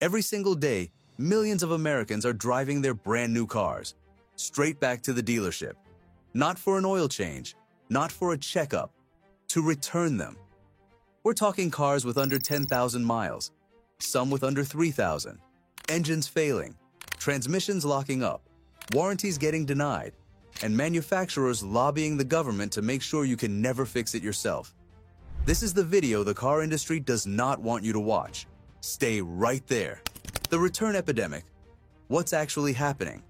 Every single day, millions of Americans are driving their brand new cars straight back to the dealership, not for an oil change, not for a checkup, to return them. We're talking cars with under 10,000 miles, some with under 3,000, engines failing, transmissions locking up, warranties getting denied, and manufacturers lobbying the government to make sure you can never fix it yourself. This is the video the car industry does not want you to watch. Stay right there. The return epidemic. What's actually happening?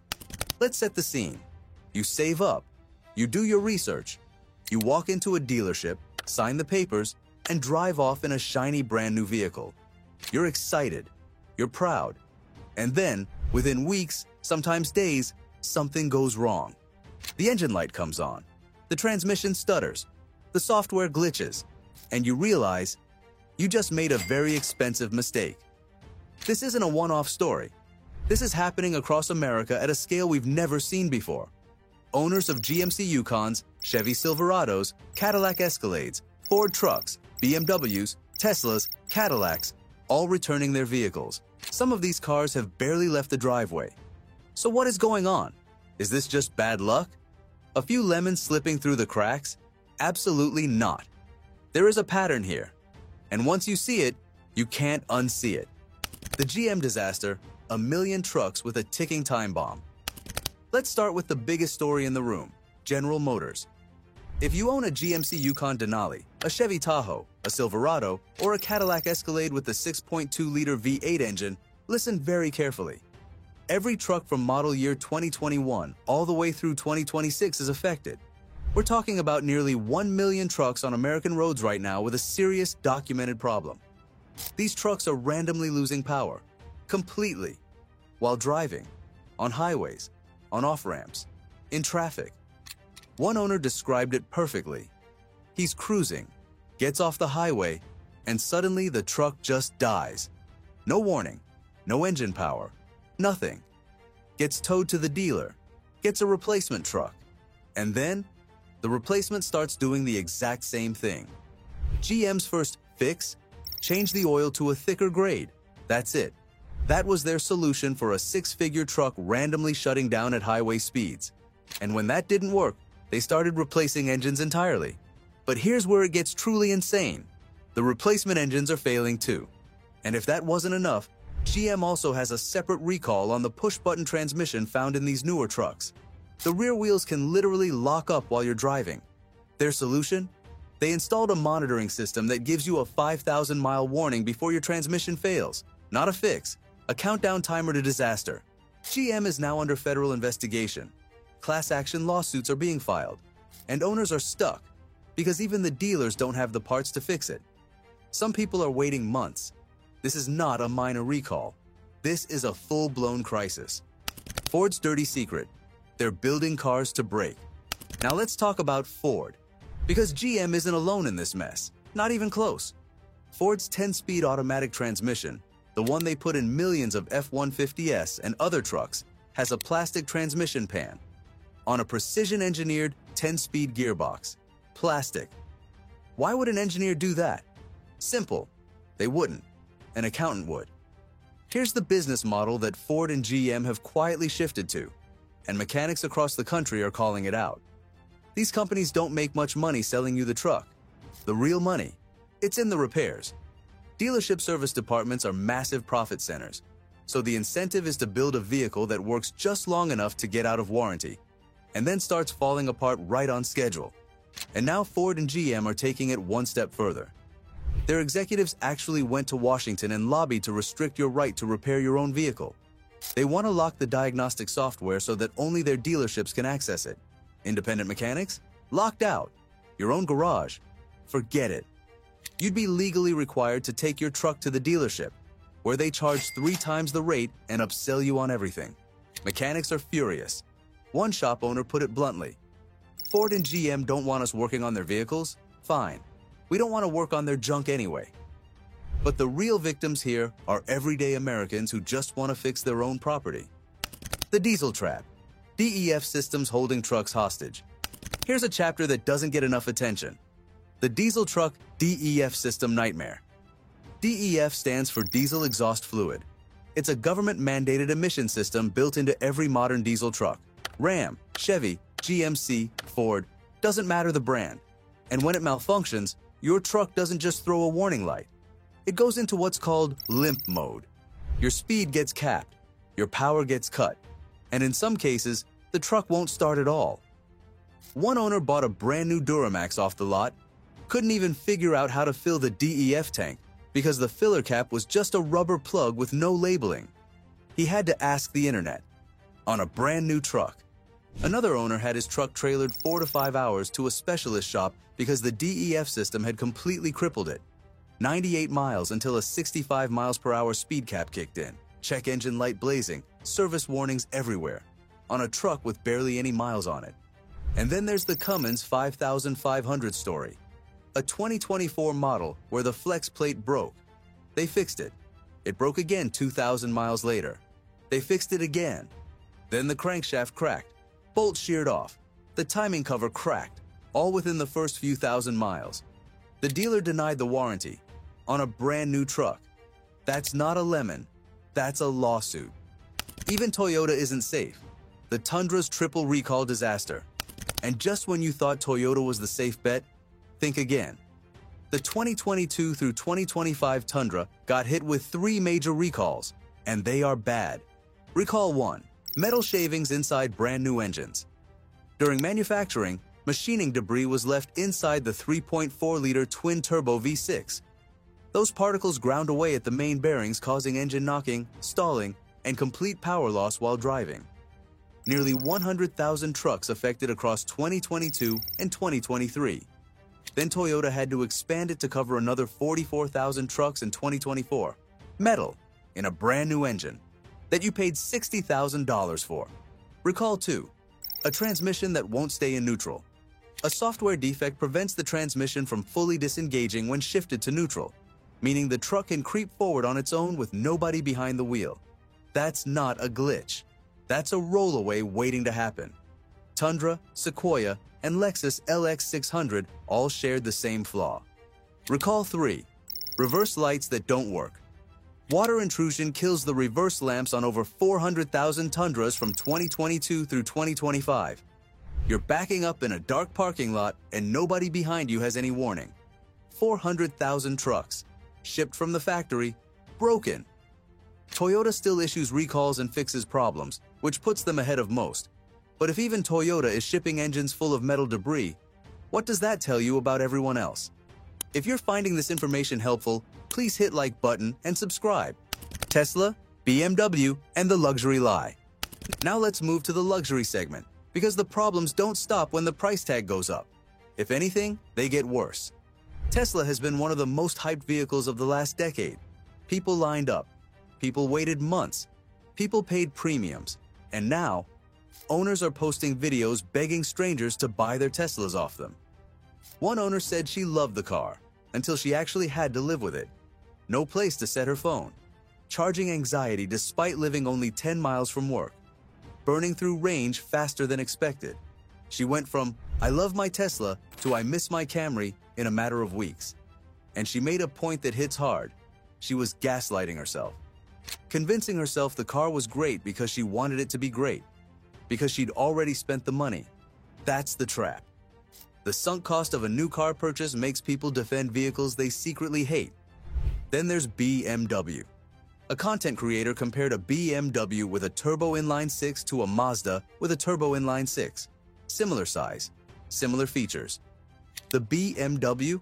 Let's set the scene. You save up. You do your research. You walk into a dealership, sign the papers, and drive off in a shiny brand new vehicle. You're excited. You're proud. And then, within weeks, sometimes days, something goes wrong. The engine light comes on. The transmission stutters. The software glitches. And you realize you just made a very expensive mistake. This isn't a one-off story. This is happening across America at a scale we've never seen before. Owners of GMC Yukons, Chevy Silverados, Cadillac Escalades, Ford trucks, BMWs, Teslas, Cadillacs, all returning their vehicles. Some of these cars have barely left the driveway. So what is going on? Is this just bad luck? A few lemons slipping through the cracks? Absolutely not. There is a pattern here. And once you see it, you can't unsee it. The GM disaster, a million trucks with a ticking time bomb. Let's start with the biggest story in the room, General Motors. If you own a GMC Yukon Denali, a Chevy Tahoe, a Silverado, or a Cadillac Escalade with a 6.2-liter V8 engine, listen very carefully. Every truck from model year 2021 all the way through 2026 is affected. We're talking about nearly 1 million trucks on American roads right now with a serious documented problem. These trucks are randomly losing power, completely, while driving, on highways, on off-ramps, in traffic. One owner described it perfectly. He's cruising, gets off the highway, and suddenly the truck just dies. No warning, no engine power, nothing. Gets towed to the dealer, gets a replacement truck, and then the replacement starts doing the exact same thing. GM's first fix? Change the oil to a thicker grade. That's it. That was their solution for a 6-figure truck randomly shutting down at highway speeds. And when that didn't work, they started replacing engines entirely. But here's where it gets truly insane. The replacement engines are failing too. And if that wasn't enough, GM also has a separate recall on the push-button transmission found in these newer trucks. The rear wheels can literally lock up while you're driving. Their solution? They installed a monitoring system that gives you a 5,000-mile warning before your transmission fails. Not a fix, a countdown timer to disaster. GM is now under federal investigation. Class action lawsuits are being filed. And owners are stuck because even the dealers don't have the parts to fix it. Some people are waiting months. This is not a minor recall. This is a full-blown crisis. Ford's dirty secret. They're building cars to break. Now let's talk about Ford. Because GM isn't alone in this mess. Not even close. Ford's 10-speed automatic transmission, the one they put in millions of F-150S and other trucks, has a plastic transmission pan on a precision-engineered 10-speed gearbox. Plastic. Why would an engineer do that? Simple. They wouldn't. An accountant would. Here's the business model that Ford and GM have quietly shifted to, and mechanics across the country are calling it out. These companies don't make much money selling you the truck. The real money, it's in the repairs. Dealership service departments are massive profit centers, so the incentive is to build a vehicle that works just long enough to get out of warranty, and then starts falling apart right on schedule. And now Ford and GM are taking it one step further. Their executives actually went to Washington and lobbied to restrict your right to repair your own vehicle. They want to lock the diagnostic software so that only their dealerships can access it. Independent mechanics? Locked out. Your own garage? Forget it. You'd be legally required to take your truck to the dealership, where they charge 3 times the rate and upsell you on everything. Mechanics are furious. One shop owner put it bluntly. Ford and GM don't want us working on their vehicles? Fine. We don't want to work on their junk anyway. But the real victims here are everyday Americans who just want to fix their own property. The diesel trap. DEF systems holding trucks hostage. Here's a chapter that doesn't get enough attention. The diesel truck DEF system nightmare. DEF stands for diesel exhaust fluid. It's a government-mandated emission system built into every modern diesel truck. Ram, Chevy, GMC, Ford, doesn't matter the brand. And when it malfunctions, your truck doesn't just throw a warning light. It goes into what's called limp mode. Your speed gets capped, your power gets cut, and in some cases, the truck won't start at all. One owner bought a brand new Duramax off the lot, couldn't even figure out how to fill the DEF tank because the filler cap was just a rubber plug with no labeling. He had to ask the internet. On a brand new truck. Another owner had his truck trailered 4 to 5 hours to a specialist shop because the DEF system had completely crippled it. 98 miles until a 65 miles per hour speed cap kicked in, check engine light blazing, service warnings everywhere, on a truck with barely any miles on it. And then there's the Cummins 5500 story, a 2024 model where the flex plate broke. They fixed it. It broke again 2,000 miles later. They fixed it again. Then the crankshaft cracked, bolt sheared off, the timing cover cracked, all within the first few thousand miles. The dealer denied the warranty on a brand new truck. That's not a lemon, that's a lawsuit. Even Toyota isn't safe. The Tundra's triple recall disaster. And just when you thought Toyota was the safe bet, think again. The 2022 through 2025 Tundra got hit with 3 major recalls, and they are bad. Recall 1. Metal shavings inside brand new engines. During manufacturing, machining debris was left inside the 3.4-liter twin-turbo V6. Those particles ground away at the main bearings, causing engine knocking, stalling, and complete power loss while driving. Nearly 100,000 trucks affected across 2022 and 2023. Then Toyota had to expand it to cover another 44,000 trucks in 2024. Metal in a brand new engine that you paid $60,000 for. Recall 2. A transmission that won't stay in neutral. A software defect prevents the transmission from fully disengaging when shifted to neutral, meaning the truck can creep forward on its own with nobody behind the wheel. That's not a glitch. That's a rollaway waiting to happen. Tundra, Sequoia, and Lexus LX600 all shared the same flaw. Recall 3. Reverse lights that don't work. Water intrusion kills the reverse lamps on over 400,000 Tundras from 2022 through 2025. You're backing up in a dark parking lot and nobody behind you has any warning. 400,000 trucks, shipped from the factory, broken. Toyota still issues recalls and fixes problems, which puts them ahead of most. But if even Toyota is shipping engines full of metal debris, what does that tell you about everyone else? If you're finding this information helpful, please hit like button and subscribe. Tesla, BMW, and the luxury lie. Now let's move to the luxury segment, because the problems don't stop when the price tag goes up. If anything, they get worse. Tesla has been one of the most hyped vehicles of the last decade. People lined up. People waited months. People paid premiums. And now, owners are posting videos begging strangers to buy their Teslas off them. One owner said she loved the car until she actually had to live with it. No place to set her phone. Charging anxiety despite living only 10 miles from work. Burning through range faster than expected. She went from, "I love my Tesla," to "I miss my Camry" in a matter of weeks. And she made a point that hits hard. She was gaslighting herself. Convincing herself the car was great because she wanted it to be great. Because she'd already spent the money. That's the trap. The sunk cost of a new car purchase makes people defend vehicles they secretly hate. Then there's BMW. A content creator compared a BMW with a turbo inline 6 to a Mazda with a turbo inline 6. Similar size, similar features. The BMW,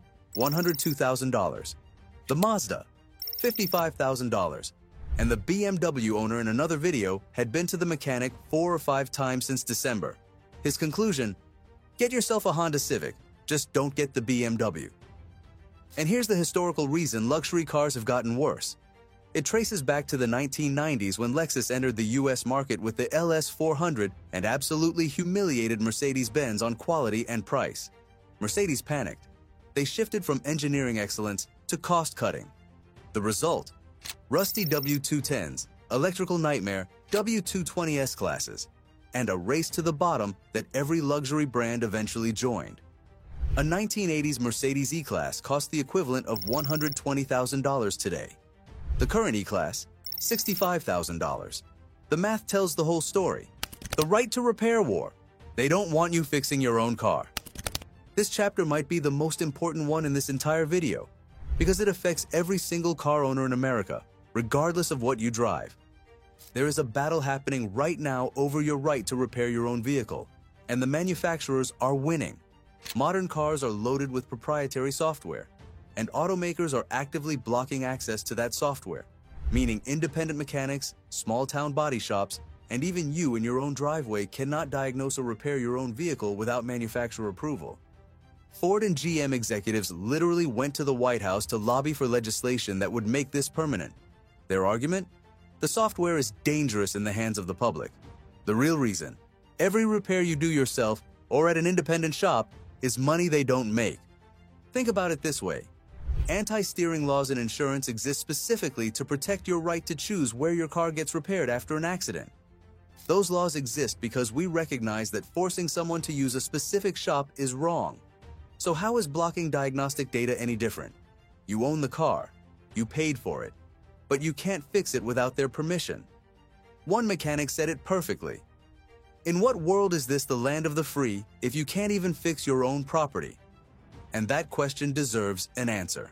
$102,000. The Mazda, $55,000. And the BMW owner in another video had been to the mechanic 4 or 5 times since December. His conclusion: get yourself a Honda Civic, just don't get the BMW. And here's the historical reason luxury cars have gotten worse. It traces back to the 1990s when Lexus entered the US market with the LS400 and absolutely humiliated Mercedes-Benz on quality and price. Mercedes panicked. They shifted from engineering excellence to cost-cutting. The result? Rusty W210s, electrical nightmare W220 S-classes, and a race to the bottom that every luxury brand eventually joined. A 1980s Mercedes E-Class cost the equivalent of $120,000 today. The current E-Class, $65,000. The math tells the whole story. The right to repair war. They don't want you fixing your own car. This chapter might be the most important one in this entire video because it affects every single car owner in America, regardless of what you drive. There is a battle happening right now over your right to repair your own vehicle, and the manufacturers are winning. Modern cars are loaded with proprietary software, and automakers are actively blocking access to that software, meaning independent mechanics, small-town body shops, and even you in your own driveway cannot diagnose or repair your own vehicle without manufacturer approval. Ford and GM executives literally went to the White House to lobby for legislation that would make this permanent. Their argument? The software is dangerous in the hands of the public. The real reason? Every repair you do yourself or at an independent shop is money they don't make. Think about it this way. Anti-steering laws in insurance exist specifically to protect your right to choose where your car gets repaired after an accident. Those laws exist because we recognize that forcing someone to use a specific shop is wrong. So how is blocking diagnostic data any different? You own the car, you paid for it, but you can't fix it without their permission. One mechanic said it perfectly. In what world is this the land of the free if you can't even fix your own property? And that question deserves an answer.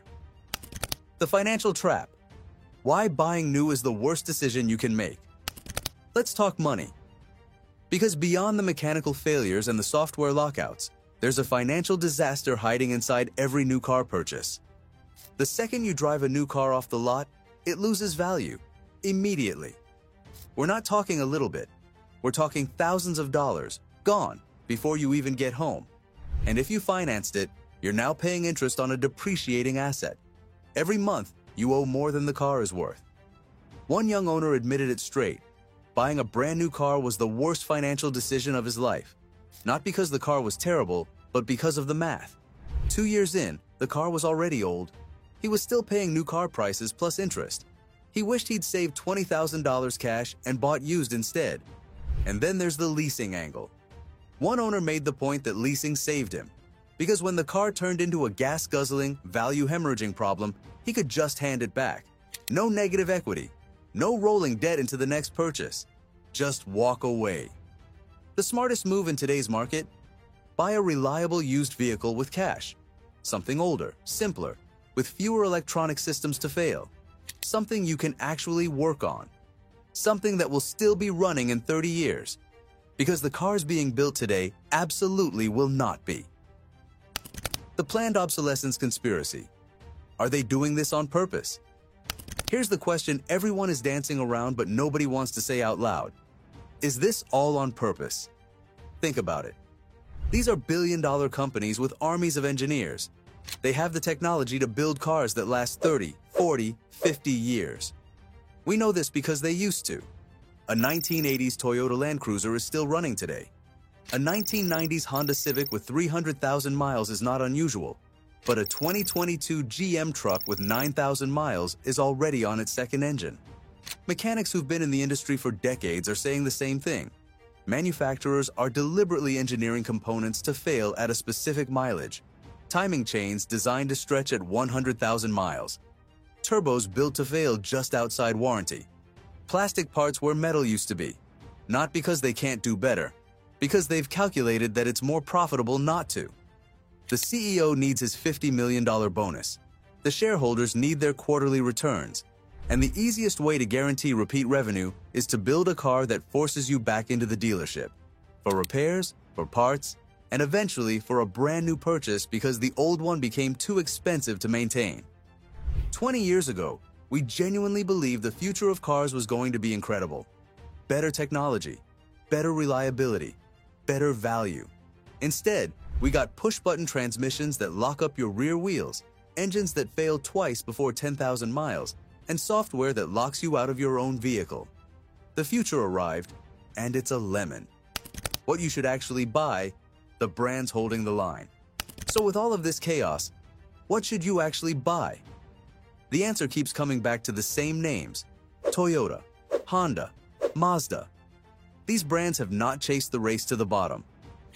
The financial trap. Why buying new is the worst decision you can make. Let's talk money. Because beyond the mechanical failures and the software lockouts, there's a financial disaster hiding inside every new car purchase. The second you drive a new car off the lot, it loses value immediately. We're not talking a little bit. We're talking thousands of dollars gone before you even get home. And if you financed it, you're now paying interest on a depreciating asset. Every month, you owe more than the car is worth. One young owner admitted it straight. Buying a brand new car was the worst financial decision of his life. Not because the car was terrible, but because of the math. 2 years in, the car was already old. He was still paying new car prices plus interest. He wished he'd saved $20,000 cash and bought used instead. And then there's the leasing angle. One owner made the point that leasing saved him, because when the car turned into a gas-guzzling, value-hemorrhaging problem, he could just hand it back. No negative equity, no rolling debt into the next purchase. Just walk away. The smartest move in today's market? Buy a reliable used vehicle with cash. Something older, simpler, with fewer electronic systems to fail. Something you can actually work on. Something that will still be running in 30 years. Because the cars being built today absolutely will not be. The planned obsolescence conspiracy. Are they doing this on purpose? Here's the question everyone is dancing around but nobody wants to say out loud. Is this all on purpose? Think about it. These are billion-dollar companies with armies of engineers. They have the technology to build cars that last 30, 40, 50 years. We know this because they used to. A 1980s Toyota Land Cruiser is still running today. A 1990s Honda Civic with 300,000 miles is not unusual, but a 2022 GM truck with 9,000 miles is already on its second engine. Mechanics who've been in the industry for decades are saying the same thing. Manufacturers are deliberately engineering components to fail at a specific mileage. Timing chains designed to stretch at 100,000 miles. Turbos built to fail just outside warranty. Plastic parts where metal used to be. Not because they can't do better, because they've calculated that it's more profitable not to. The CEO needs his $50 million bonus. The shareholders need their quarterly returns. And the easiest way to guarantee repeat revenue is to build a car that forces you back into the dealership. For repairs, for parts, and eventually for a brand new purchase because the old one became too expensive to maintain. 20 years ago, we genuinely believed the future of cars was going to be incredible. Better technology, better reliability, better value. Instead, we got push-button transmissions that lock up your rear wheels, engines that fail twice before 10,000 miles, and software that locks you out of your own vehicle. The future arrived, and it's a lemon. What you should actually buy, the brand's holding the line. So with all of this chaos, what should you actually buy? The answer keeps coming back to the same names: Toyota, Honda, Mazda. These brands have not chased the race to the bottom.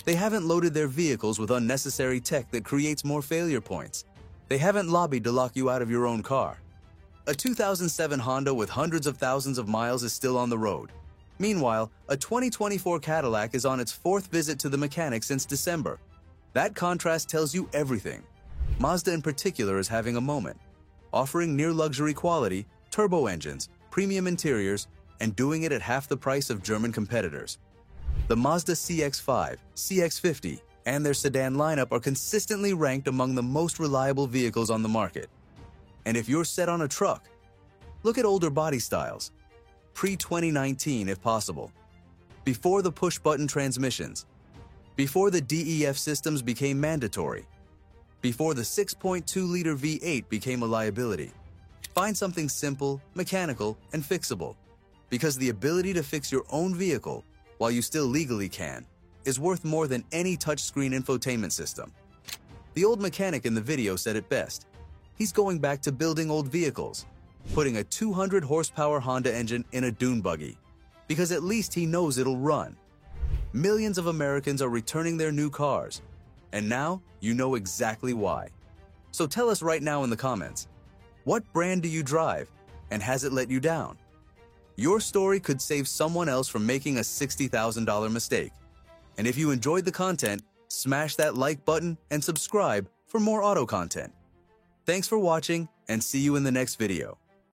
They haven't loaded their vehicles with unnecessary tech that creates more failure points. They haven't lobbied to lock you out of your own car. A 2007 Honda with hundreds of thousands of miles is still on the road. Meanwhile, a 2024 Cadillac is on its fourth visit to the mechanic since December. That contrast tells you everything. Mazda in particular is having a moment, offering near-luxury quality, turbo engines, premium interiors, and doing it at half the price of German competitors. The Mazda CX-5, CX-50, and their sedan lineup are consistently ranked among the most reliable vehicles on the market. And if you're set on a truck, look at older body styles, pre-2019 if possible, before the push-button transmissions, before the DEF systems became mandatory, before the 6.2-liter V8 became a liability. Find something simple, mechanical, and fixable, because the ability to fix your own vehicle while you still legally can is worth more than any touchscreen infotainment system. The old mechanic in the video said it best. He's going back to building old vehicles, putting a 200-horsepower Honda engine in a dune buggy, because at least he knows it'll run. Millions of Americans are returning their new cars, and now you know exactly why. So tell us right now in the comments, what brand do you drive, and has it let you down? Your story could save someone else from making a $60,000 mistake. And if you enjoyed the content, smash that like button and subscribe for more auto content. Thanks for watching, and see you in the next video.